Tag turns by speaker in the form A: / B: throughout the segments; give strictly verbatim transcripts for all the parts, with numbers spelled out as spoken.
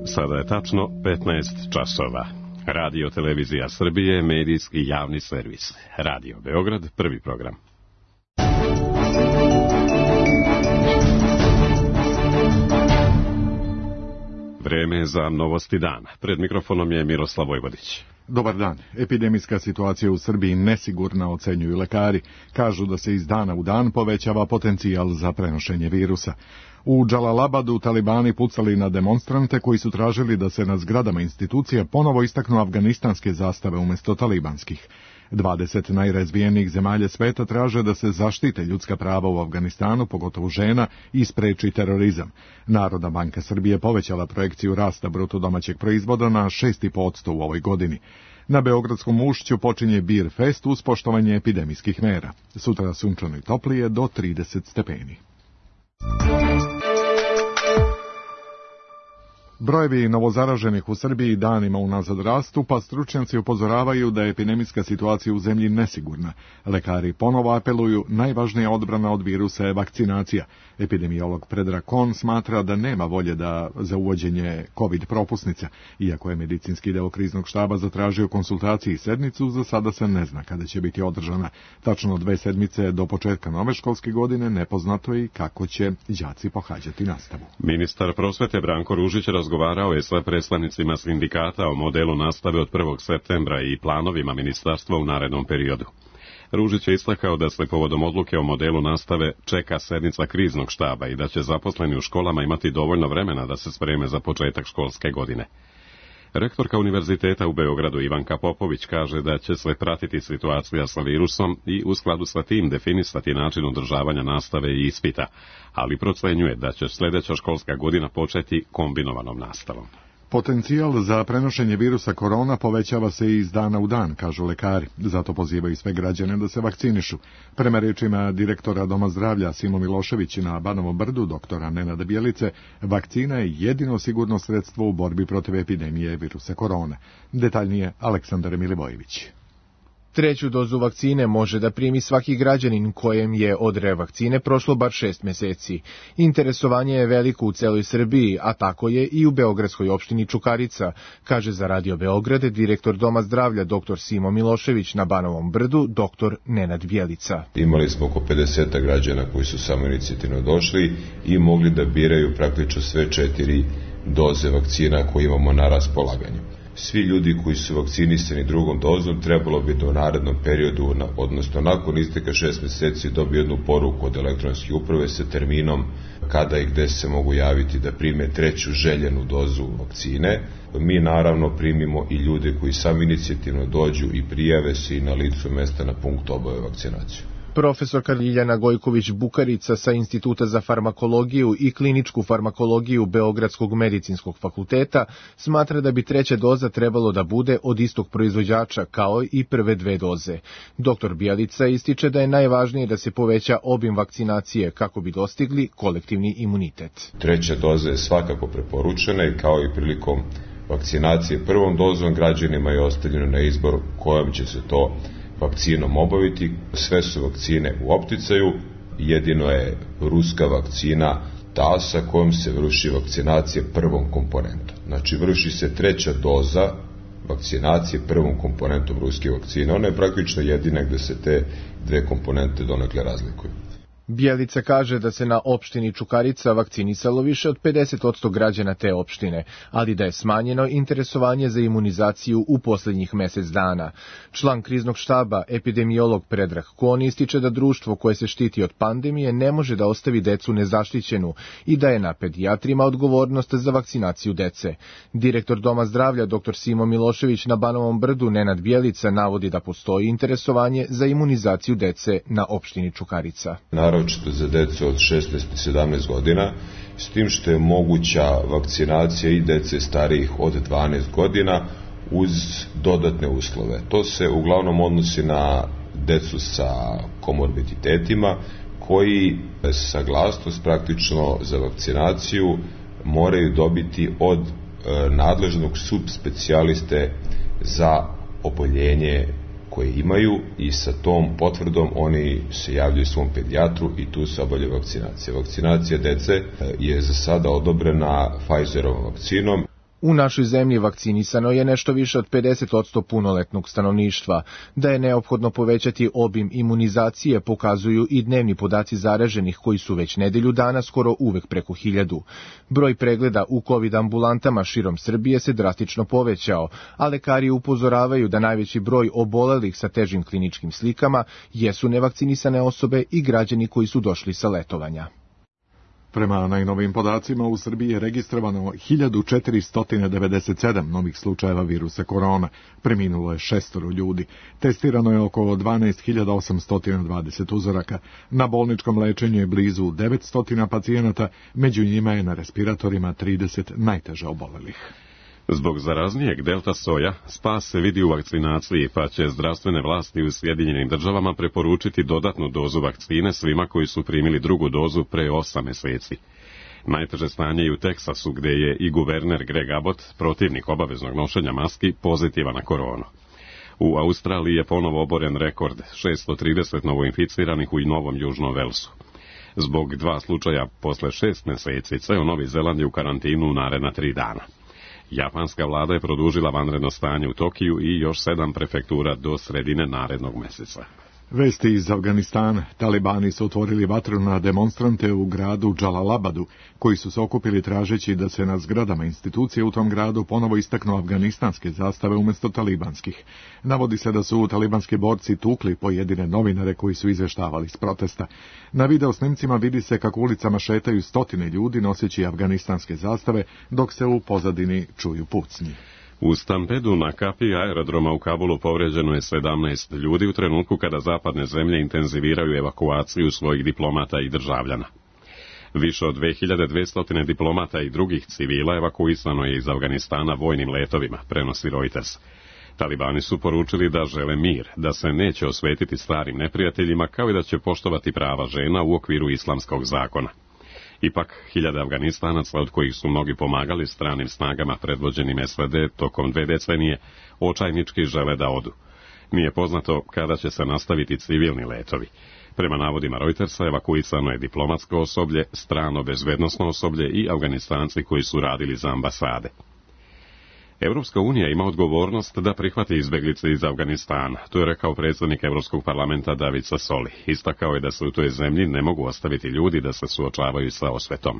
A: Sada je tačno petnaest časova. Radio Televizija Srbije, medijski javni servis. Radio Beograd, prvi program. Vreme za novosti dana. Pred mikrofonom je Miroslav Vojvodić.
B: Dobar dan. Epidemijska situacija u Srbiji nesigurna, ocenjuju lekari. Kažu da se iz dana u dan povećava potencijal za prenošenje virusa. U Džalalabadu talibani pucali na demonstrante koji su tražili da se na zgradama institucija ponovo istaknu afganistanske zastave umjesto talibanskih. dvadeset najrazvijenijih zemalja sveta traže da se zaštite ljudska prava u Afganistanu, pogotovo žena, i spreči terorizam. Narodna banka Srbije povećala projekciju rasta bruto domaćeg proizvoda na šest zarez pet posto u ovoj godini. Na Beogradskom Ušću počinje Bir Fest uz poštovanje epidemijskih mera. Sutra sunčano i toplije do trideset stepeni. Brojevi novozaraženih u Srbiji danima unazad rastu, pa stručnjaci upozoravaju da je epidemijska situacija u zemlji nesigurna. Lekari ponovo apeluju, najvažnija odbrana od virusa je vakcinacija. Epidemiolog Predrag Kon smatra da nema volje da za uvođenje COVID propusnica. Iako je medicinski deo kriznog štaba zatražio konsultaciju i sednicu, za sada se ne zna kada će biti održana. Tačno dve sedmice do početka nove školske godine nepoznato je i kako će đaci pohađati nastavu.
A: Ministar prosvete Branko Ružić razgovarao je sa predstavnicima sindikata o modelu nastave od prvog septembra i planovima ministarstva u narednom periodu. Ružić je istakao da se povodom odluke o modelu nastave čeka sednica kriznog štaba i da će zaposleni u školama imati dovoljno vremena da se spreme za početak školske godine. Rektorka Univerziteta u Beogradu Ivanka Popović kaže da će se pratiti situacija sa virusom i u skladu sa tim definisati način održavanja nastave i ispita, ali procenjuje da će sljedeća školska godina početi kombinovanom nastavom.
B: Potencijal za prenošenje virusa korona povećava se iz dana u dan, kažu lekari. Zato pozivaju sve građane da se vakcinišu. Prema rečima direktora Doma zdravlja Simo Milošević na Banovom Brdu, doktora Nenada Bjelice, vakcina je jedino sigurno sredstvo u borbi protiv epidemije virusa korona. Detaljnije Aleksandar Milivojević.
C: Treću dozu vakcine može da primi svaki građanin kojem je od revakcine prošlo bar šest meseci. Interesovanje je veliko u celoj Srbiji, a tako je i u beogradskoj opštini Čukarica, kaže za Radio Beograd direktor Doma zdravlja doktor Simo Milošević, na Banovom Brdu doktor Nenad Bjelica.
D: Imali smo oko pedeset građana koji su samoinicijativno došli i mogli da biraju praktično sve četiri doze vakcina koje imamo na raspolaganju. Svi ljudi koji su vakcinisani drugom dozom trebalo bi da u narednom periodu, odnosno nakon isteka šest meseci, dobiju jednu poruku od elektronske uprave sa terminom kada i gde se mogu javiti da prime treću željenu dozu vakcine. Mi naravno primimo i ljude koji sami inicijativno dođu i prijave se i na licu mesta na punkt obave vakcinaciju.
C: Profesorka Ljiljana Gojković-Bukarica sa Instituta za farmakologiju i kliničku farmakologiju Beogradskog medicinskog fakulteta smatra da bi treća doza trebalo da bude od istog proizvođača kao i prve dve doze. Doktor Bjelica ističe da je najvažnije da se poveća obim vakcinacije kako bi dostigli kolektivni imunitet.
D: Treća doza je svakako preporučena i kao i prilikom vakcinacije prvom dozom građanima je ostavljeno na izbor kojom će se to vakcinom obaviti. Sve su vakcine u opticaju, jedino je ruska vakcina ta sa kojom se vrši vakcinacija prvom komponentom. Znači vrši se treća doza vakcinacije prvom komponentom ruske vakcine. Ona je praktično jedina gde se te dve komponente donekle razlikuju.
C: Bjelica kaže da se na opštini Čukarica vakcinisalo više od pedeset posto građana te opštine, ali da je smanjeno interesovanje za imunizaciju u posljednjih mesec dana. Član kriznog štaba, epidemiolog Predrag Kon, ističe da društvo koje se štiti od pandemije ne može da ostavi decu nezaštićenu i da je na pedijatrima odgovornost za vakcinaciju dece. Direktor Doma zdravlja doktor Simo Milošević na Banovom Brdu Nenad Bjelica navodi da postoji interesovanje za imunizaciju dece na opštini Čukarica.
D: Naročito za decu od šesnaest do sedamnaest godina, s tim što je moguća vakcinacija i dece starijih od dvanaest godina uz dodatne uslove. To se uglavnom odnosi na decu sa komorbiditetima koji saglasnost praktično za vakcinaciju moraju dobiti od e, nadležnog subspecijaliste za oboljenje koje imaju i sa tom potvrdom oni se javljaju svom pedijatru i tu se obavlja vakcinacija. Vakcinacija dece je za sada odobrena Pfizerovom vakcinom.
C: U našoj zemlji vakcinisano je nešto više od pedeset posto punoletnog stanovništva. Da je neophodno povećati obim imunizacije pokazuju i dnevni podaci zaraženih koji su već nedelju dana skoro uvek preko hiljadu. Broj pregleda u COVID ambulantama širom Srbije se drastično povećao, a lekari upozoravaju da najveći broj obolelih sa težim kliničkim slikama jesu nevakcinisane osobe i građani koji su došli sa letovanja.
B: Prema najnovijim podacima u Srbiji je registrovano hiljadu četiristo devedeset sedam novih slučajeva virusa korona, preminulo je šestoro ljudi, testirano je oko dvanaest hiljada osamsto dvadeset uzoraka, na bolničkom lečenju je blizu devetsto pacijenata, među njima je na respiratorima trideset najteže obolelih.
A: Zbog zaraznijeg delta soja, spas se vidi u vakcinaciji, pa će zdravstvene vlasti u Sjedinjenim državama preporučiti dodatnu dozu vakcine svima koji su primili drugu dozu pre osam meseci. Najteže stanje je u Teksasu, gde je i guverner Greg Abbott, protivnik obaveznog nošenja maski, pozitivan na koronu. U Australiji je ponovo oboren rekord, šesto trideset novoinficiranih u Novom Južnom Velsu. Zbog dva slučaja posle šest meseci, ceo Novi Zeland je u karantinu naredna tri dana. Japanska vlada je produžila vanredno stanje u Tokiju i još sedam prefektura do sredine narednog meseca.
B: Vesti iz Afganistana. Talibani su otvorili vatru na demonstrante u gradu Džalalabadu, koji su se okupili tražeći da se na zgradama institucije u tom gradu ponovo istaknu afganistanske zastave umjesto talibanskih. Navodi se da su talibanski borci tukli pojedine novinare koji su izveštavali s protesta. Na video snimcima vidi se kako ulicama šetaju stotine ljudi noseći afganistanske zastave, dok se u pozadini čuju pucnji.
A: U stampedu na kapiji aerodroma u Kabulu povređeno je sedamnaest ljudi u trenutku kada zapadne zemlje intenziviraju evakuaciju svojih diplomata i državljana. Više od dve hiljade dvesta diplomata i drugih civila evakuisano je iz Afganistana vojnim letovima, prenosi Reuters. Talibani su poručili da žele mir, da se neće osvetiti starim neprijateljima, kao i da će poštovati prava žena u okviru islamskog zakona. Ipak, hiljade Afganistanaca, od kojih su mnogi pomagali stranim snagama predvođenim S A D tokom dve decenije, očajnički žele da odu. Nije poznato kada će se nastaviti civilni letovi. Prema navodima Reutersa, evakuisano je diplomatsko osoblje, strano bezbednosno osoblje i Afganistanci koji su radili za ambasade. Evropska unija ima odgovornost da prihvati izbeglice iz Afganistana, to je rekao predsjednik Evropskog parlamenta David Sassoli. Istakao je da se u toj zemlji ne mogu ostaviti ljudi da se suočavaju sa osvetom.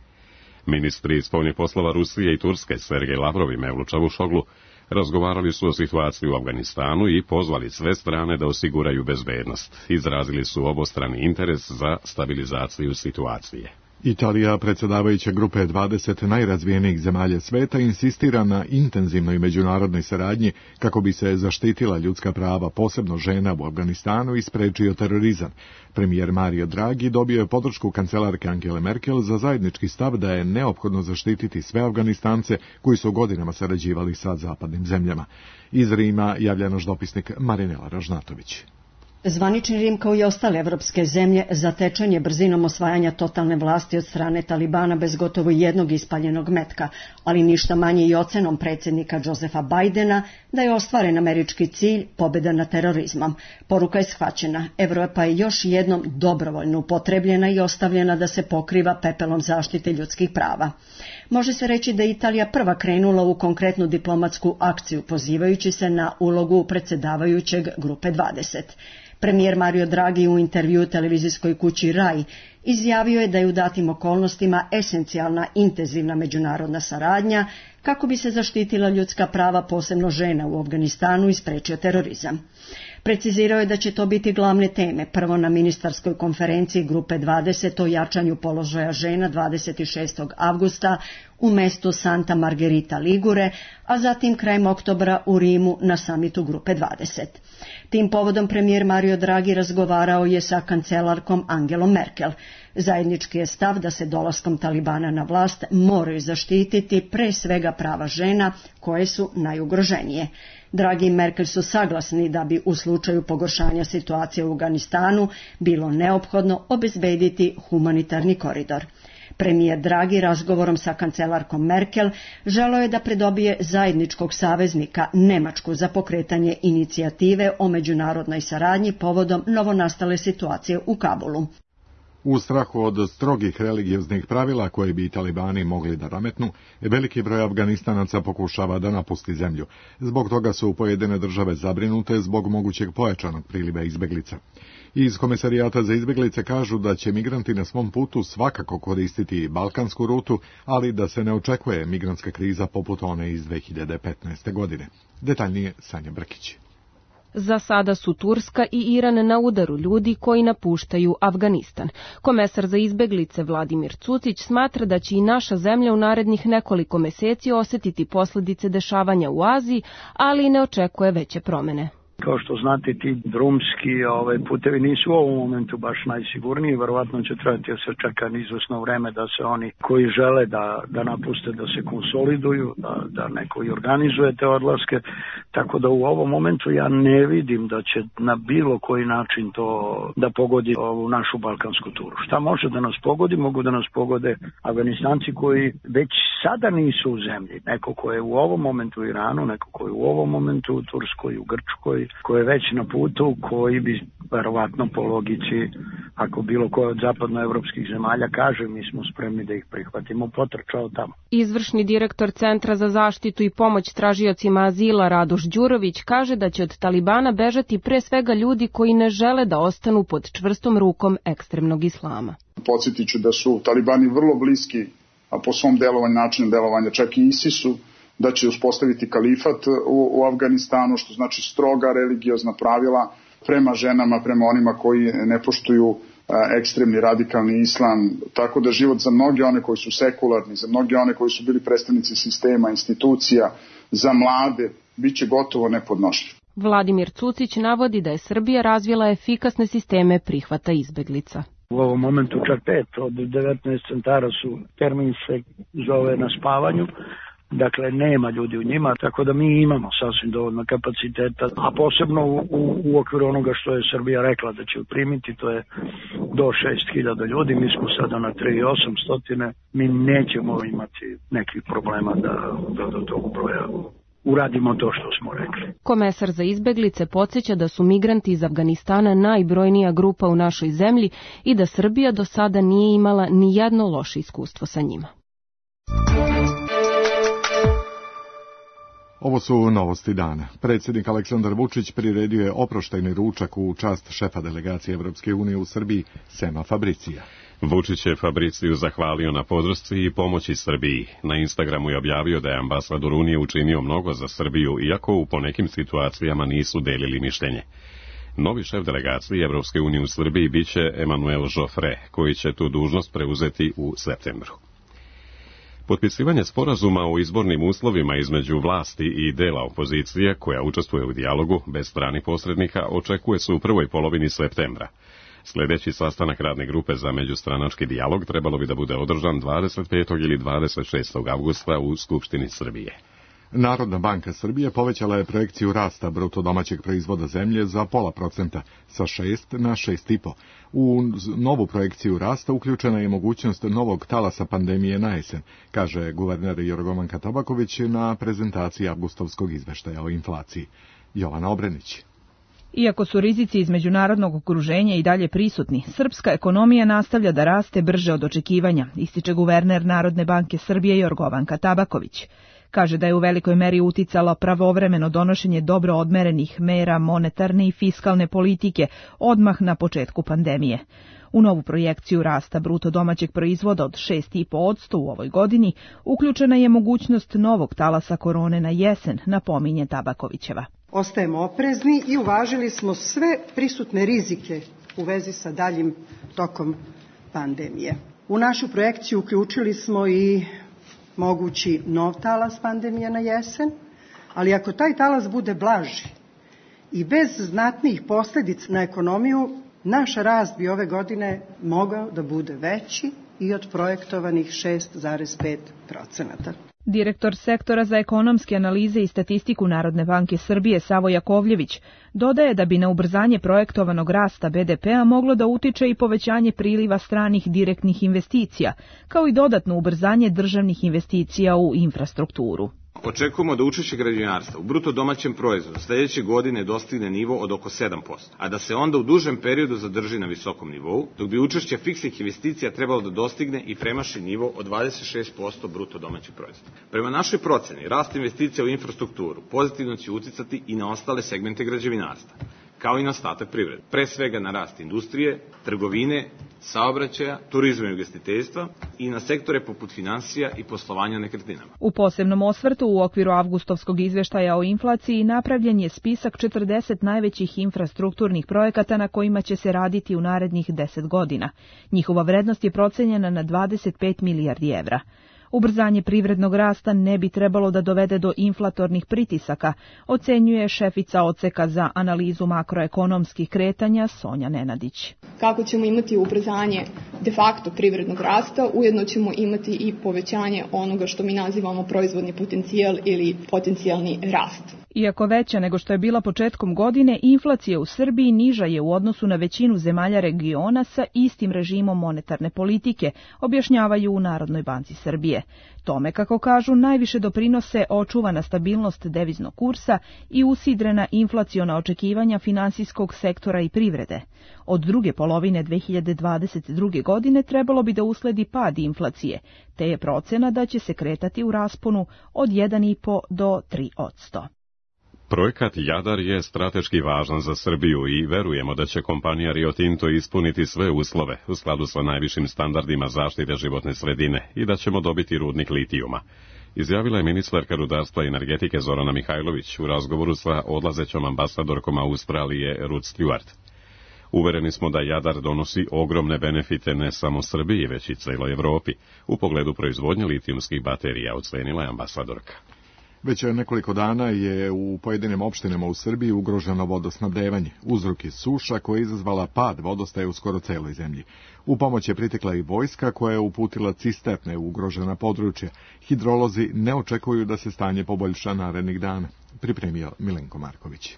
A: Ministri spoljnih poslova Rusije i Turske, Sergej Lavrov i Mevlut Čavusoglu, razgovarali su o situaciji u Afganistanu i pozvali sve strane da osiguraju bezbednost. Izrazili su obostrani interes za stabilizaciju situacije.
B: Italija, predsjedavajuća grupe dvadeset najrazvijenijih zemalja sveta, insistira na intenzivnoj međunarodnoj saradnji kako bi se zaštitila ljudska prava, posebno žena u Afganistanu, i sprečio terorizam. Premijer Mario Draghi dobio je podršku kancelarke Angele Merkel za zajednički stav da je neophodno zaštititi sve Afganistance koji su godinama sarađivali sa zapadnim zemljama. Iz Rima javlja naš dopisnik Marinela Ražnatović.
E: Zvanični Rim, kao i ostale evropske zemlje, zatečen je brzinom osvajanja totalne vlasti od strane Talibana bez gotovo jednog ispaljenog metka, ali ništa manje i ocenom predsjednika Josefa Bajdena da je ostvaren američki cilj, pobjeda nad terorizmom. Poruka je shvaćena, Evropa je još jednom dobrovoljno upotrebljena i ostavljena da se pokriva pepelom zaštite ljudskih prava. Može se reći da je Italija prva krenula u konkretnu diplomatsku akciju, pozivajući se na ulogu predsjedavajućeg grupe dvadeset. Premijer Mario Draghi u intervjuu televizijskoj kući Rai izjavio je da je u datim okolnostima esencijalna intenzivna međunarodna saradnja kako bi se zaštitila ljudska prava, posebno žena u Afganistanu, i sprečio terorizam. Precizirao je da će to biti glavne teme, prvo na ministarskoj konferenciji grupe dvadeset o jačanju položaja žena dvadeset šestog avgusta u mestu Santa Margherita Ligure, a zatim krajem oktobra u Rimu na samitu grupe dvadeset. Tim povodom premijer Mario Draghi razgovarao je sa kancelarkom Angelom Merkel. Zajednički je stav da se dolaskom Talibana na vlast moraju zaštititi pre svega prava žena koje su najugroženije. Draghi i Merkel su saglasni da bi u slučaju pogoršanja situacije u Afganistanu bilo neophodno obezbediti humanitarni koridor. Premijer Draghi razgovorom sa kancelarkom Merkel želeo je da pridobije zajedničkog saveznika Nemačku za pokretanje inicijative o međunarodnoj saradnji povodom novonastale situacije u Kabulu.
B: U strahu od strogih religioznih pravila koje bi talibani mogli da nametnu, veliki broj Afganistanaca pokušava da napusti zemlju. Zbog toga su pojedine države zabrinute zbog mogućeg pojačanog priliva izbeglica. Iz Komesarijata za izbeglice kažu da će migranti na svom putu svakako koristiti balkansku rutu, ali da se ne očekuje migrantska kriza poput one iz dve hiljade petnaeste. godine. Detaljnije Sanja Brkić.
F: Za sada su Turska i Iran na udaru ljudi koji napuštaju Afganistan. Komesar za izbeglice Vladimir Cucić smatra da će i naša zemlja u narednih nekoliko meseci osjetiti posljedice dešavanja u Aziji, ali i ne očekuje veće promene.
G: Kao što znate, ti drumski ovaj, putevi nisu u ovom momentu baš najsigurniji, verovatno će trebati da se čeka izvesno vreme da se oni koji žele da, da napuste, da se konsoliduju, da, da neko i organizuje te odlaske, tako da u ovom momentu ja ne vidim da će na bilo koji način to da pogodi ovu našu balkansku turu. Šta može da nas pogodi? Mogu da nas pogode Afganistanci koji već sada nisu u zemlji. Neko ko je u ovom momentu u Iranu, neko ko je u ovom momentu u Turskoj, u Grčkoj, koji je već na putu, koji bi verovatno po logici, ako bilo koje od zapadnoevropskih zemalja kaže, mi smo spremni da ih prihvatimo, potrčao tamo.
F: Izvršni direktor Centra za zaštitu i pomoć tražiocima azila Radoš Đurović kaže da će od Talibana bežati pre svega ljudi koji ne žele da ostanu pod čvrstom rukom ekstremnog islama.
H: Podsjetit ću da su Talibani vrlo bliski, a po svom delovanju, načinu delovanja, čak i ISIS-u, da će uspostaviti kalifat u, u Afganistanu, što znači stroga religiozna pravila prema ženama, prema onima koji ne poštuju a, ekstremni radikalni islam. Tako da život za mnoge one koji su sekularni, za mnoge one koji su bili predstavnici sistema, institucija, za mlade, bit će gotovo nepodnošljiv.
F: Vladimir Cucić navodi da je Srbija razvila efikasne sisteme prihvata izbeglica.
G: U ovom momentu čak pet od devetnaest centara su, termin se zove na spavanju, dakle nema ljudi u njima, tako da mi imamo sasvim dovoljno kapaciteta, a posebno u, u, u okviru onoga što je Srbija rekla da će primiti, to je do šest hiljada ljudi, mi smo sada na tri hiljade osamsto, mi nećemo imati nekih problema da, da do tog broja uradimo to što smo rekli.
F: Komesar za izbeglice podsjeća da su migranti iz Afganistana najbrojnija grupa u našoj zemlji i da Srbija do sada nije imala ni jedno loše iskustvo sa njima.
B: Ovo su novosti dana. Predsjednik Aleksandar Vučić priredio je oproštajni ručak u čast šefa delegacije Evropske unije u Srbiji, Sema Fabricija.
A: Vučić je Fabriciju zahvalio na podršci i pomoći Srbiji. Na Instagramu je objavio da je ambasador Unije učinio mnogo za Srbiju, iako u ponekim situacijama nisu delili mišljenje. Novi šef delegacije Evropske unije u Srbiji biće Emmanuel Joffre, koji će tu dužnost preuzeti u septembru. Potpisivanje sporazuma o izbornim uslovima između vlasti i dela opozicije, koja učestvuje u dijalogu bez stranih posrednika, očekuje se u prvoj polovini septembra. Sljedeći sastanak radne grupe za međustranački dijalog trebalo bi da bude održan dvadeset petog ili dvadeset šestog avgusta u Skupštini Srbije.
B: Narodna banka Srbije povećala je projekciju rasta bruto domaćeg proizvoda zemlje za pola procenta, sa šest na šest i po. U novu projekciju rasta uključena je mogućnost novog talasa pandemije na jesen, kaže guverner Jorgovanka Tabaković na prezentaciji avgustovskog izveštaja o inflaciji. Jovana Obrenić.
I: Iako su rizici iz međunarodnog okruženja i dalje prisutni, srpska ekonomija nastavlja da raste brže od očekivanja, ističe guverner Narodne banke Srbije Jorgovanka Tabaković. Kaže da je u velikoj meri uticalo pravovremeno donošenje dobro odmerenih mera monetarne i fiskalne politike odmah na početku pandemije. U novu projekciju rasta bruto domaćeg proizvoda od šest i po posto u ovoj godini uključena je mogućnost novog talasa korone na jesen, napominje Tabakovićeva.
J: Ostajemo oprezni i uvažili smo sve prisutne rizike u vezi sa daljim tokom pandemije. U našu projekciju uključili smo i mogući nov talas pandemije na jesen, ali ako taj talas bude blaži i bez znatnijih posljedica na ekonomiju, naš rast bi ove godine mogao da bude veći i od projektovanih šest zarez pet procenata.
I: Direktor sektora za ekonomske analize i statistiku Narodne banke Srbije Savo Jakovljević dodaje da bi na ubrzanje projektovanog rasta be de pea moglo da utiče i povećanje priliva stranih direktnih investicija, kao i dodatno ubrzanje državnih investicija u infrastrukturu.
K: Očekujemo da učešće građevinarstva u bruto domaćem proizvodu sljedeće godine dostigne nivo od oko sedam posto, a da se onda u dužem periodu zadrži na visokom nivou, dok bi učešće fiksnih investicija trebalo da dostigne i premaši nivo od dvadeset šest posto bruto domaćeg proizvoda. Prema našoj proceni, rast investicija u infrastrukturu pozitivno će uticati i na ostale segmente građevinarstva, kao i na ostatak privrede. Pre svega na rast industrije, trgovine, saobraćaja, turizma i ugostiteljstva i na sektore poput finansija i poslovanja nekretninama.
I: U posebnom osvrtu u okviru avgustovskog izveštaja o inflaciji napravljen je spisak četrdeset najvećih infrastrukturnih projekata na kojima će se raditi u narednih deset godina. Njihova vrednost je procenjena na dvadeset pet milijardi evra. Ubrzanje privrednog rasta ne bi trebalo da dovede do inflatornih pritisaka, ocenjuje šefica odseka za analizu makroekonomskih kretanja Sonja Nenadić.
L: Kako ćemo imati ubrzanje de facto privrednog rasta, ujedno ćemo imati i povećanje onoga što mi nazivamo proizvodni potencijal ili potencijalni rast.
I: Iako veća nego što je bila početkom godine, inflacija u Srbiji niža je u odnosu na većinu zemalja regiona sa istim režimom monetarne politike, objašnjavaju u Narodnoj banci Srbije. Tome, kako kažu, najviše doprinose očuvana stabilnost deviznog kursa i usidrena inflaciona očekivanja finansijskog sektora i privrede. Od druge polovine dve hiljade dvadeset druge. godine trebalo bi da usledi pad inflacije, te je procena da će se kretati u rasponu od jedan i po do tri posto.
A: Projekat Jadar je strateški važan za Srbiju i verujemo da će kompanija Rio Tinto ispuniti sve uslove u skladu sa najvišim standardima zaštite životne sredine i da ćemo dobiti rudnik litijuma, izjavila je ministarka rudarstva i energetike Zorana Mihajlović u razgovoru sa odlazećom ambasadorkom Australije Ruth Stewart. Uvereni smo da Jadar donosi ogromne benefite ne samo Srbiji, već i celoj Evropi u pogledu proizvodnje litijumskih baterija, ocenila je ambasadorka.
B: Već nekoliko dana je u pojedinim opštinama u Srbiji ugroženo vodosnabdevanje. Uzrok je suša koja je izazvala pad vodostaja u skoro celoj zemlji. U pomoć je pritekla i vojska koja je uputila cisterne u ugrožena područja. Hidrolozi ne očekuju da se stanje poboljša narednih dana, pripremio Milenko Marković.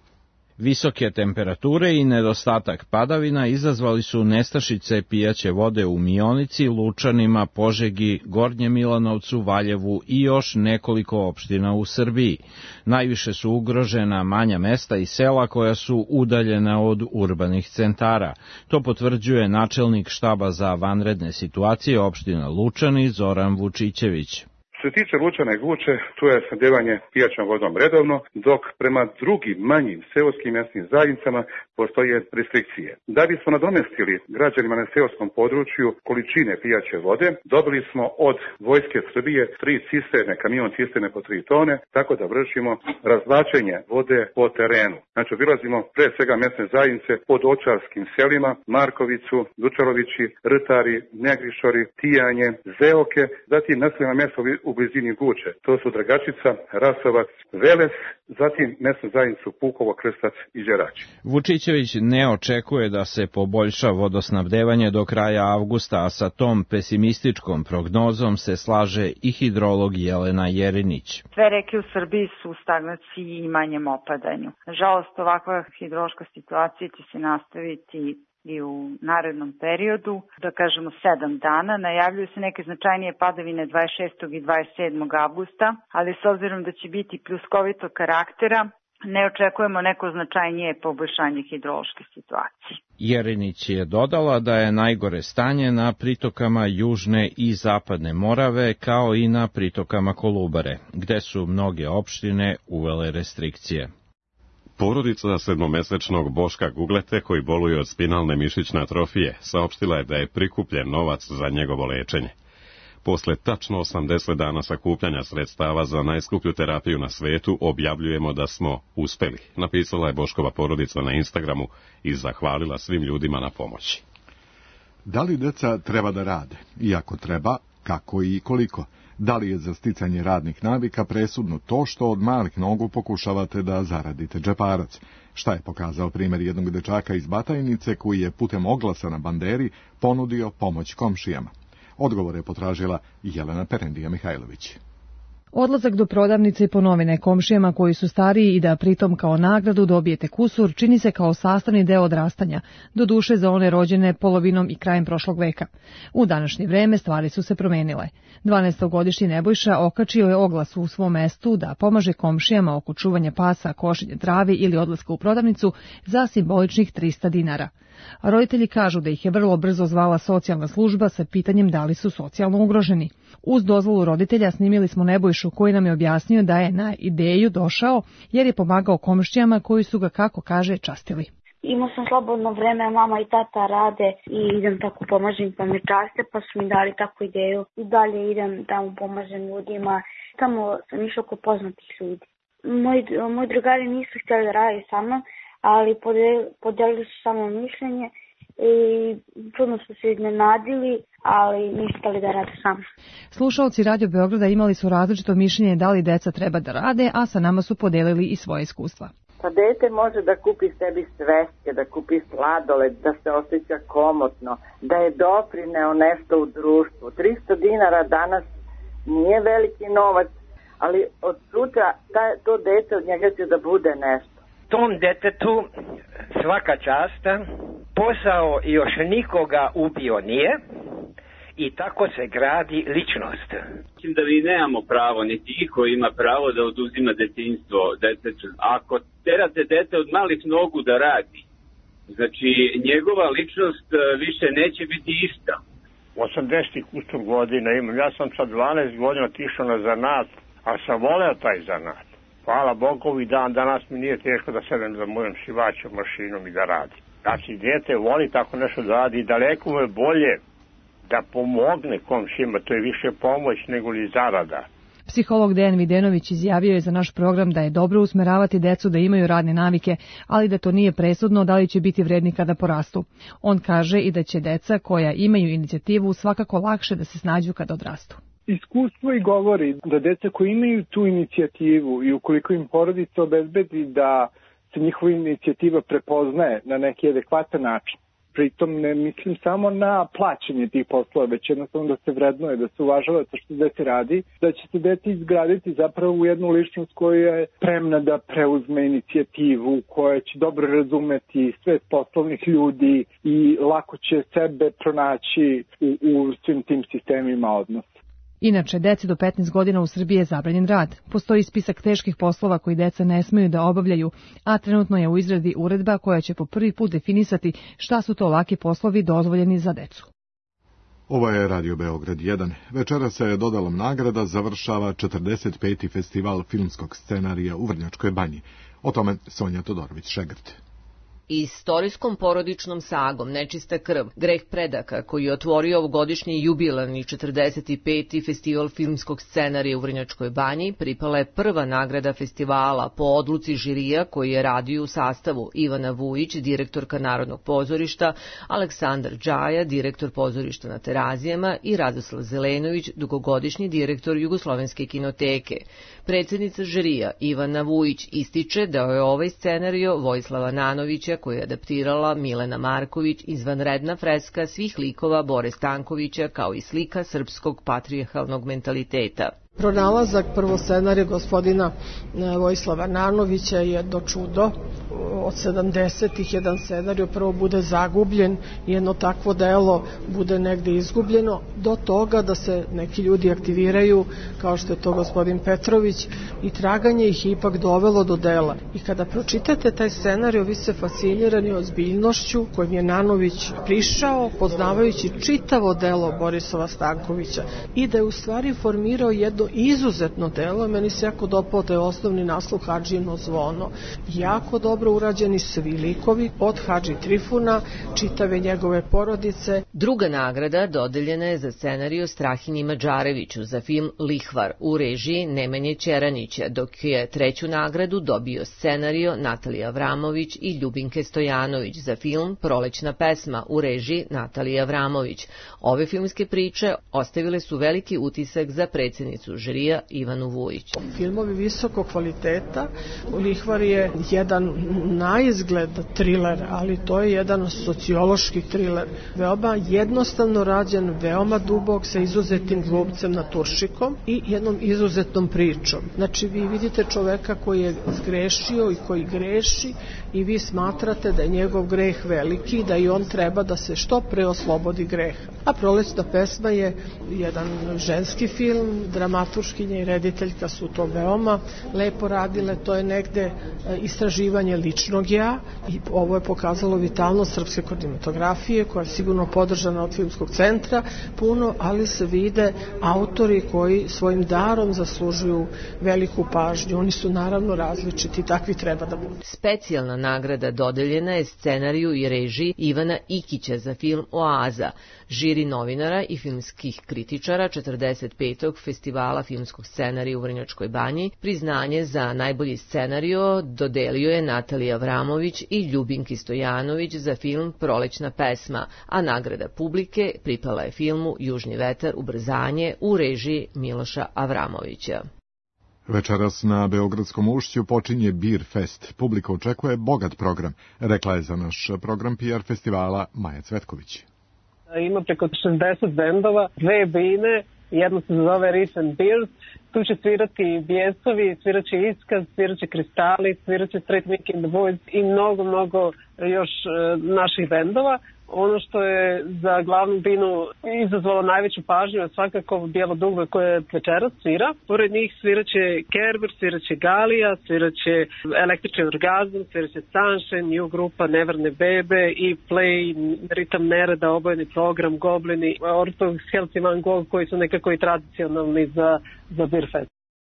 M: Visoke temperature i nedostatak padavina izazvali su nestašice pijaće vode u Mionici, Lučanima, Požegi, Gornjem Milanovcu, Valjevu i još nekoliko opština u Srbiji. Najviše su ugrožena manja mesta i sela koja su udaljena od urbanih centara. To potvrđuje načelnik štaba za vanredne situacije opština Lučani Zoran Vučićević.
N: Što se tiče Lučana i Guče, tu je snabdevanje pijaćom vodom redovno, dok prema drugim manjim seoskim mjesnim zajednicama postoje restrikcije. Da bismo nadomestili građanima na seoskom području količine pijaće vode, dobili smo od Vojske Srbije tri cisterne, kamion cisterne po tri tone, tako da vršimo razvlačenje vode po terenu. Znači, obilazimo pre svega mjesne zajednice pod očarskim selima, Markovicu, Dučarovići, Rtari, Negrišori, Tijanje, Zeoke, zatim naseljena mjesta u blizini Guče. To su Dragačica, Rasovac, Veles, zatim mjesnu zajednicu Pukovo, Krstac i Đerać.
M: Vučićević ne očekuje da se poboljša vodosnabdevanje do kraja avgusta, a sa tom pesimističkom prognozom se slaže i hidrolog Jelena Jerinić.
O: Sve reke u Srbiji su u stagnaciji i manjem opadanju. Nažalost, ovakva hidrološka situacija će se nastaviti i u narednom periodu, da kažemo sedam dana. Najavljuju se neke značajnije padavine dvadeset šestog i dvadeset sedmog avgusta, ali s obzirom da će biti pljuskovitog karaktera, ne očekujemo neko značajnije poboljšanje hidrološke situacije.
M: Jerinić je dodala da je najgore stanje na pritokama Južne i Zapadne Morave, kao i na pritokama Kolubare, gde su mnoge opštine uvele restrikcije.
A: Porodica sedmomesečnog Boška Guglete, koji boluje od spinalne mišićne atrofije, saopštila je da je prikupljen novac za njegovo lečenje. Posle tačno osamdeset dana sakupljanja sredstava za najskuplju terapiju na svetu, objavljujemo da smo uspeli, napisala je Boškova porodica na Instagramu i zahvalila svim ljudima na pomoći.
B: Da li deca treba da rade? I ako treba, kako i koliko? Da li je za sticanje radnih navika presudno to što od malih nogu pokušavate da zaradite džeparac? Šta je pokazao primjer jednog dečaka iz Batajnice koji je putem oglasa na banderi ponudio pomoć komšijama? Odgovor je potražila Jelena Perendija Mihajlović.
I: Odlazak do prodavnice i po novine komšijama koji su stariji i da pritom kao nagradu dobijete kusur čini se kao sastavni deo odrastanja, doduše za one rođene polovinom i krajem prošlog veka. U današnje vreme stvari su se promenile. dvanaestogodišnji Nebojša okačio je oglas u svom mestu da pomaže komšijama oko čuvanja pasa, košenja travi ili odlaska u prodavnicu za simboličnih trista dinara. Roditelji kažu da ih je vrlo brzo zvala socijalna služba sa pitanjem da li su socijalno ugroženi. Uz dozvolu roditelja snimili smo Nebojšu koji nam je objasnio da je na ideju došao jer je pomagao komšijama koji su ga, kako kaže, častili.
P: Imao sam slobodno vreme, mama i tata rade i idem tako pomažem pa me časte, pa su mi dali takvu ideju. I dalje idem tamo pomažem ljudima, tamo sam išao kod poznatih ljudi. Moji, moji drugari nisu htjeli da radi sa mnom, ali podelili su samo mišljenje i čudno su se iznenadili, ali nisu htjeli da rade sa mnom.
I: Slušalci Radio Beograda imali su različito mišljenje da li deca treba da rade, a sa nama su podelili i svoje iskustva.
Q: Pa dete može da kupi sebi sveske, da kupi sladoled, da se osjeća komotno, da je doprineo nešto u društvu. tristo dinara danas nije veliki novac, ali od sutra ta, to dete od njega će da bude nešto.
R: Tom detetu svaka čast, posao još nikoga ubio nije i tako se gradi ličnost.
S: Mislim da mi nemamo pravo, niti iko ima pravo da oduzima detinjstvo detetu. Ako terate dete od malih nogu da radi, znači njegova ličnost više neće biti ista.
T: osamdeset kusur godina imam, ja sam sa dvanaest godina otišao na zanat, a sam voleo taj zanat. Hvala Bogu i dan danas mi nije teško da sedem za mojom šivaćom mašinom i da radi. Znači, dete voli tako nešto da radi i daleko mu je bolje da pomogne komšima, to je više pomoć nego li zarada.
I: Psiholog Dejan Videnović izjavio je za naš program da je dobro usmeravati decu da imaju radne navike, ali da to nije presudno da li će biti vredni kada porastu. On kaže i da će deca koja imaju inicijativu svakako lakše da se snađu kada odrastu.
U: Iskustvo i govori da deca koji imaju tu inicijativu i ukoliko im porodica obezbedi da se njihova inicijativa prepoznaje na neki adekvatan način, pritom ne mislim samo na plaćanje tih poslova, već jednostavno da se vrednuje, da se uvažava to što dete radi, da će se dete izgraditi zapravo u jednu ličnost koja je spremna da preuzme inicijativu, koja će dobro razumeti svet poslovnih ljudi i lako će sebe pronaći u, u svim tim sistemima odnosa.
I: Inače, deci do petnaest godina u Srbiji je zabranjen rad. Postoji spisak teških poslova koji deca ne smeju da obavljaju, a trenutno je u izradi uredba koja će po prvi put definisati šta su to laki poslovi dozvoljeni za decu.
B: Ovo je Radio Beograd jedan. Večera se dodalom nagrada završava četrdeset peti festival filmskog scenarija u Vrnjačkoj Banji. O tome Sonja Todorović-Šegrt.
V: Istorijskom porodičnom sagom Nečista krv, greh predaka, koji je otvorio ovogodišnji jubilarni četrdeset peti festival filmskog scenarija u Vrnjačkoj Banji, pripala je prva nagrada festivala po odluci žirija koji je radio u sastavu Ivana Vujić, direktorka Narodnog pozorišta, Aleksandar Džaja, direktor pozorišta na Terazijama i Radoslav Zelenović, dugogodišnji direktor Jugoslovenske kinoteke. Predsjednica žirija Ivana Vujić ističe da je ovaj scenario Vojislava Nanovića, koju je adaptirala Milena Marković, izvanredna freska svih likova Bore Stankovića, kao i slika srpskog patrijarhalnog mentaliteta.
W: Pronalazak prvo scenarija gospodina Vojislava Nanovića je jedno čudo. Od sedamdesetih jedan scenarij prvo bude zagubljen, jedno takvo delo bude negde izgubljeno, do toga da se neki ljudi aktiviraju, kao što je to gospodin Petrović, i traganje ih ipak dovelo do dela. I kada pročitate taj scenarij, vi ste fascinirani ozbiljnošću kojim je Nanović prišao, poznavajući čitavo delo Borisova Stankovića, i da je u stvari formirao jedno izuzetno delo. Meni se jako dopao da je osnovni naslov Hadžino zvono. Jako dobro urađeni svi likovi, od Hadži Trifuna, čitave njegove porodice.
V: Druga nagrada dodeljena je za scenariju Strahinji Mađareviću za film Lihvar u režiji Nemanje Ćeranića, dok je treću nagradu dobio scenario Natalija Avramović i Ljubinke Stojanović za film Prolećna pesma u režiji Natalija Avramović. Ove filmske priče ostavile su veliki utisak za predsjednicu žirija Ivanu Vujić.
W: Filmovi visokog kvaliteta. Lihvar je jedan na izgled triler, ali to je jedan sociološki triler. Veoma jednostavno rađen, veoma dubok, sa izuzetnim glumcem naturšikom i jednom izuzetnom pričom. Znači, vi vidite čoveka koji je zgrešio i koji greši i vi smatrate da je njegov greh veliki, da i on treba da se što pre oslobodi greha. A Prolećna pesma je jedan ženski film, dramaturškinja i rediteljka su to veoma lepo radile, to je negde istraživanje ličnog ja i ovo je pokazalo vitalnost srpske kinematografije koja je sigurno podržana od Filmskog centra puno, ali se vide autori koji svojim darom zaslužuju veliku pažnju. Oni su naravno različiti, takvi treba da budu.
V: Specijalna nagrada dodeljena je scenariju i režiji Ivana Ikića za film Oaza, žiri novinara i filmskih kritičara četrdeset petog Festivala filmskog scenarija u Vrnjačkoj Banji. Priznanje za najbolji scenario dodelio je Natalija Avramović i Ljubinki Stojanović za film Prolećna pesma, a nagrada publike pripala je filmu Južni vetar ubrzanje u režiji Miloša Avramovića.
B: Večeras na Beogradskom ušću počinje Beer Fest. Publika očekuje bogat program, rekla je za naš program P R festivala Maja Cvetković.
C: Ima preko šezdeset bendova, dve bine, jedno se zove Reef and Beers. Tu će svirati Bijesovi, svirat će Iskaz, svirat će Kristali, svirat će Straight Mick and the Boys i mnogo, mnogo još e, naših bendova. Ono što je za glavnu binu izazvalo najveću pažnju je svakako Bijelo dugme koje večeras svira. Pored njih svirat će Kerber, svirat će Galija, svirat će Električni orgazam, svirat će Sunshine, New grupa Neverne bebe i Play, Ritam nereda, obojeni program, Goblini, Ortodox, Helci Van Gogh koji su nekako i tradicionalni za, za Beer Fest.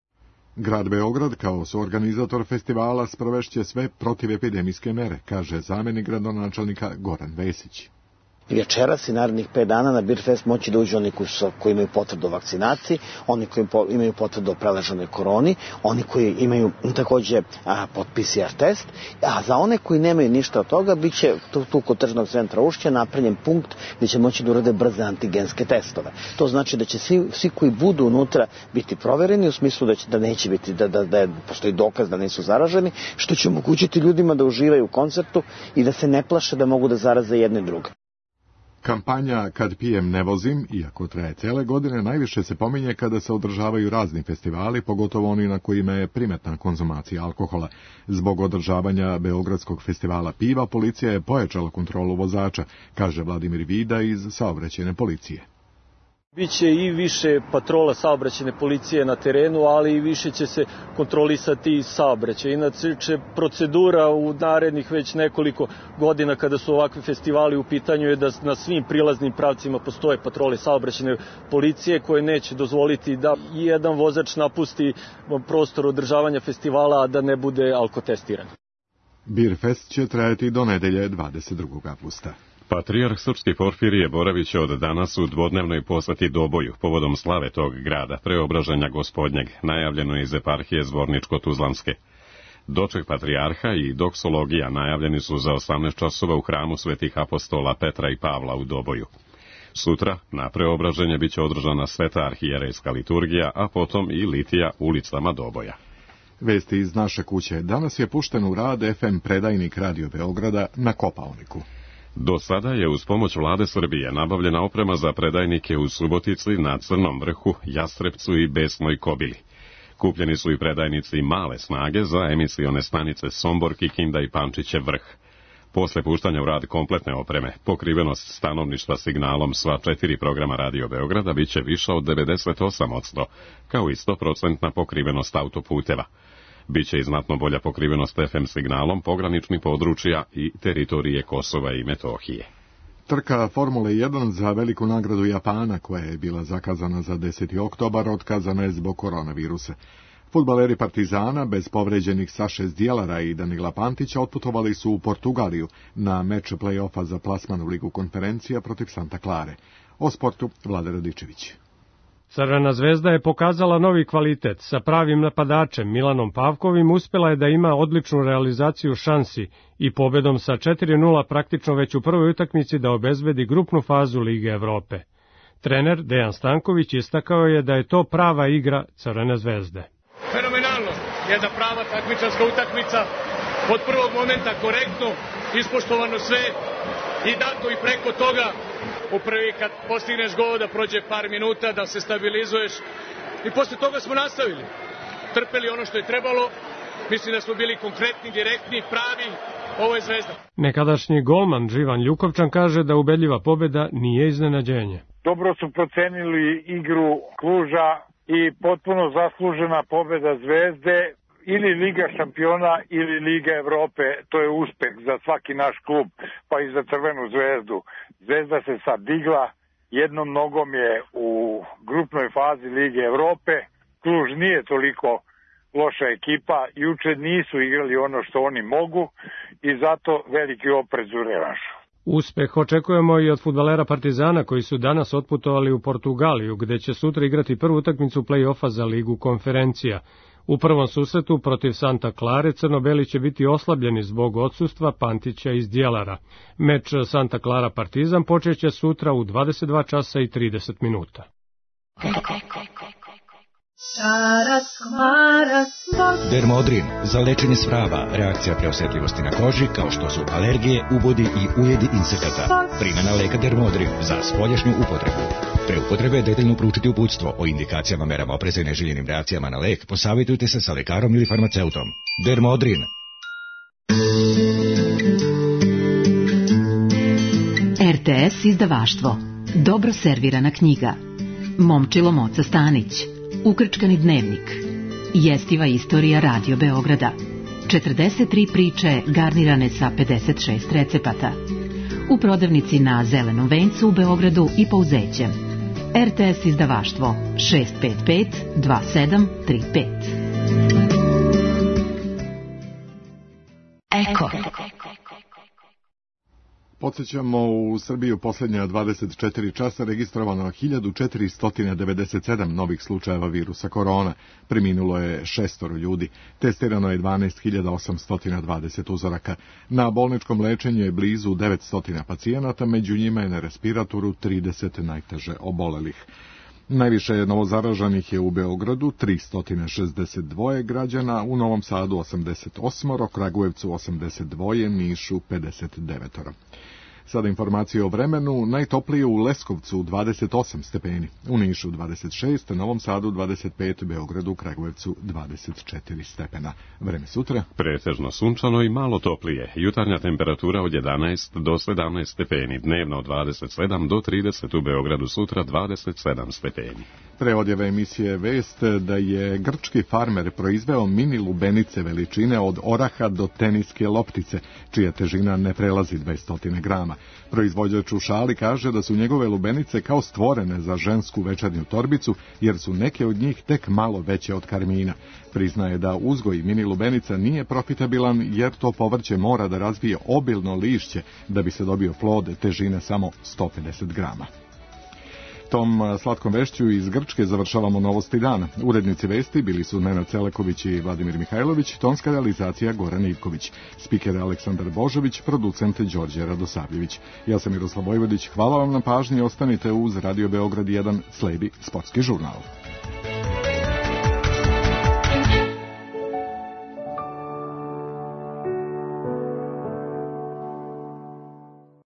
B: Grad Beograd kao suorganizator festivala sprovešće sve protivepidemijske mere, kaže zamenik gradonačelnika Goran Vesić.
D: Večeras i narednih pet dana na Beer Fest moći da uđu oni koji, su, koji imaju potvrdu o vakcinaciji, oni koji imaju potvrdu o preležanoj koroni, oni koji imaju takođe a, pod P C R test, a za one koji nemaju ništa od toga, bit će tu, tu kod tržnog centra Ušće napravljen punkt gdje će moći da urade brze antigenske testove. To znači da će svi, svi koji budu unutra biti provereni u smislu da, će, da neće biti, da, da, da postoji dokaz da nisu zaraženi, što će omogućiti ljudima da uživaju u koncertu i da se ne plaše da mogu da zaraze jedne druge.
B: Kampanja Kad pijem ne vozim, iako traje cele godine, najviše se pominje kada se održavaju razni festivali, pogotovo oni na kojima je primetna konzumacija alkohola. Zbog održavanja Beogradskog festivala piva, policija je pojačala kontrolu vozača, kaže Vladimir Vida iz saobraćajne policije.
E: Biće i više patrola saobraćajne policije na terenu, ali i više će se kontrolisati saobraćaj. Inače, procedura u narednih već nekoliko godina kada su ovakvi festivali u pitanju je da na svim prilaznim pravcima postoje patrole saobraćajne policije koje neće dozvoliti da jedan vozač napusti prostor održavanja festivala, a da ne bude alkotestiran.
B: Beer Fest će trajati do nedelje dvadeset drugog avgusta.
A: Patrijarh Srpski Porfirije Boravić je od danas u dvodnevnoj poseti Doboju, povodom slave tog grada, preobraženja gospodnjeg, najavljeno iz eparhije Zvorničko-Tuzlanske. Doček patrijarha i doksologija najavljeni su za osamnaest časova u hramu svetih apostola Petra i Pavla u Doboju. Sutra na preobraženje biće održana sveta arhijerejska liturgija, a potom i litija ulicama Doboja.
B: Vesti iz naše kuće. Danas je pušten u rad F M predajnik Radio Beograda na Kopaoniku.
A: Do sada je uz pomoć vlade Srbije nabavljena oprema za predajnike u Subotici, na Crnom vrhu, Jastrebcu i Besnoj Kobili. Kupljeni su i predajnici male snage za emisione stanice Sombor, Kikinda i Pančiće vrh. Posle puštanja u rad kompletne opreme, pokrivenost stanovništva signalom sva četiri programa Radio Beograda biće viša od devedeset osam posto, kao i sto posto pokrivenost autoputeva. Biće i znatno bolja pokrivenost F M signalom pograničnih područja i teritorije Kosova i Metohije.
B: Trka Formule jedan za veliku nagradu Japana, koja je bila zakazana za deseti oktobar, otkazana je zbog koronavirusa. Fudbaleri Partizana, bez povređenih Saše Zdjelara i Danila Pantića, otputovali su u Portugaliju na meč play-offa za plasman u Ligu konferencija protiv Santa Clare. O sportu Vlada Radičević.
X: Crvena zvezda je pokazala novi kvalitet. Sa pravim napadačem Milanom Pavkovim uspjela je da ima odličnu realizaciju šansi i pobedom sa četiri nula praktično već u prvoj utakmici da obezbedi grupnu fazu Lige Evrope. Trener Dejan Stanković istakao je da je to prava igra Crvene zvezde.
Y: Fenomenalno, jedna prava takmičarska utakmica,
F: od prvog momenta korektno, ispoštovano sve i dato i preko toga. U prvi kad postigneš gol da prođe par minuta, da se stabilizuješ i posle toga smo nastavili. Trpeli ono što je trebalo, mislim da smo bili konkretni, direktni, pravi, ovo je Zvezda.
X: Nekadašnji golman Živan Ljukovčan kaže da ubedljiva pobeda nije iznenađenje.
G: Dobro su procenili igru Kluža i potpuno zaslužena pobeda Zvezde, ili Liga šampiona ili Liga Evrope, to je uspeh za svaki naš klub, pa i za Crvenu zvezdu. Zvezda se sad digla, jednom nogom je u grupnoj fazi Lige Evrope, Kluž nije toliko loša ekipa, juče nisu igrali ono što oni mogu i zato veliki oprez u revanšu.
X: Uspeh očekujemo i od fudbalera Partizana koji su danas otputovali u Portugaliju, gde će sutra igrati prvu utakmicu play-offa za Ligu konferencija. U prvom susretu protiv Santa Clare crno-beli će biti oslabljeni zbog odsustva Pantića iz Djelara. Meč Santa Clara Partizan počeće sutra u dvadeset dva časa i trideset minuta.
H: Dermodrin za lečenje svrava, reakcija preosetljivosti na koži kao što su alergije, ubodi i ujedi insekata. Primjena leka Dermodrin za spoljašnju upotrebu. Pre upotrebe detaljno proučiti uputstvo o indikacijama, merama opreza i neželjenim reakcijama na lek. Posavjetujte se sa lekarom ili farmaceutom. Dermodrin.
J: R T S izdavaštvo. Dobro servirana knjiga. Momčilo Moca Stanić. Ukrčkani dnevnik. Jestiva istorija Radio Beograda. četrdeset tri priče garnirane sa pedeset šest recepata. U prodavnici na Zelenom vencu u Beogradu i Pouzećem. R T S izdavaštvo šest pet pet dva sedam tri pet. Eko.
B: Podsjećamo, u Srbiji u posljednja dvadeset četiri časa registrovano hiljadu četiristo devedeset sedam novih slučajeva virusa korona. Preminulo je šestoro ljudi. Testirano je dvanaest hiljada osamsto dvadeset uzoraka. Na bolničkom lečenju je blizu devetsto pacijenata, među njima je na respiratoru trideset najteže obolelih. Najviše novozaraženih je u Beogradu, tristo šezdeset dva građana, u Novom Sadu osamdeset osam, Kragujevcu osamdeset dva, Nišu pedeset devet. Sada informacije o vremenu. Najtoplije u Leskovcu dvadeset osam stepeni, u Nišu dvadeset šest, Novom Sadu dvadeset pet, Beogradu, Kragujevcu dvadeset četiri stepena. Vreme sutra?
A: Pretežno sunčano i malo toplije. Jutarnja temperatura od jedanaest do sedamnaest stepeni, dnevno od dvadeset sedam do trideset, u Beogradu sutra dvadeset sedam stepeni.
B: Pre odjave emisije vest da je grčki farmer proizveo mini lubenice veličine od oraha do teniske loptice, čija težina ne prelazi dvesta grama. Proizvođač u šali kaže da su njegove lubenice kao stvorene za žensku večernju torbicu, jer su neke od njih tek malo veće od karmina. Priznaje da uzgoj mini lubenica nije profitabilan, jer to povrće mora da razvije obilno lišće da bi se dobio plod težine samo sto pedeset grama. Tom slatkom vešću iz Grčke završavamo novosti dana. Urednici vesti bili su Nenad Celeković i Vladimir Mihajlović, tonska realizacija Goran Ivković, spiker Aleksandar Božović, producent Đorđe Radosavljević. Ja sam Miroslav Vojvodić, hvala vam na pažnji, ostanite uz Radio Beograd jedan, sledi sportski žurnal.